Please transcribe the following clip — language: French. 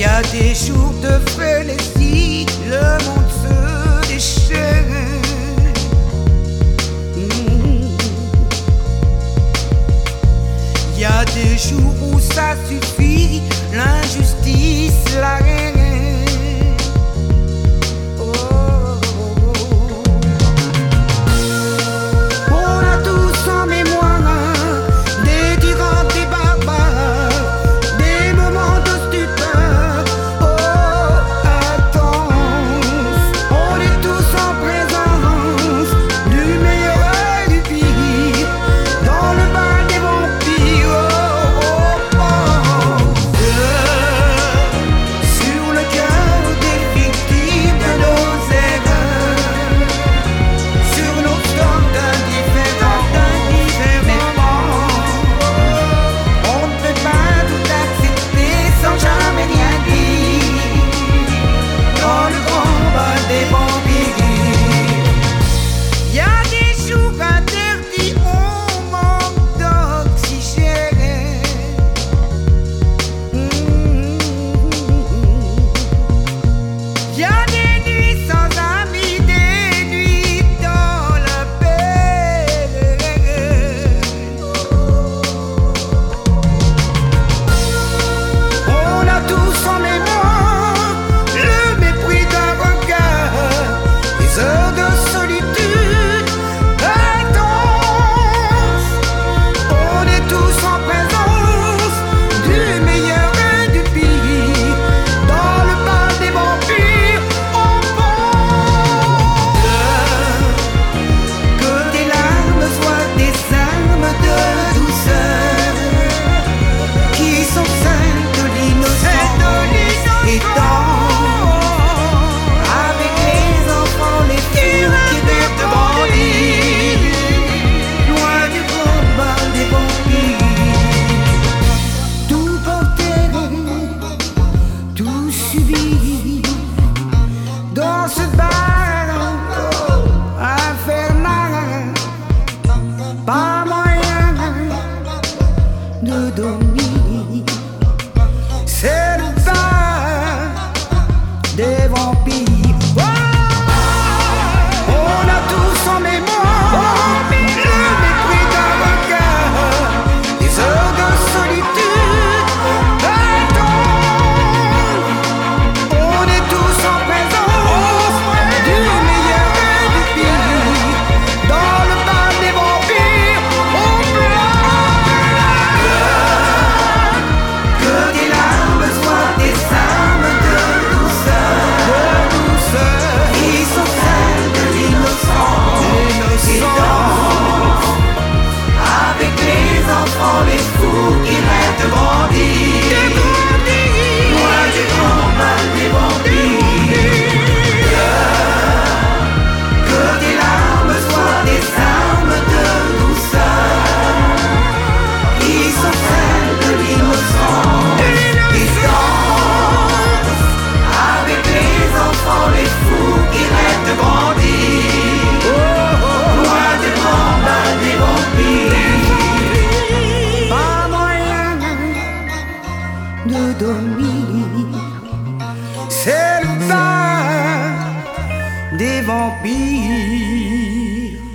Y a des jours de frénésie, le monde se déchaîne. Y a des jours où ça suffit, l'injustice, la haine. Dans ce bar infernal, pas moyen de dormir. C'est le bar des vampires. On a tous en mémoire le mépris d'un regard, des heures de solitude intense. On est tous en présence du meilleur et du pire. Dans le bal des vampires, on pleure. Que des larmes soient des âmes de douceur, qui sont celles de l'innocence, qui dansent avec les enfants, les fous qui rêvent de grandir, loin du grand mal des vampires. Que des larmes soient des armes de douceur, qui sont celles de l'innocence, qui dansent avec les enfants, les fous qui rêvent de grandir, loin du grand mal des vampires. Pas moyen de dormir, c'est le bar des vampires.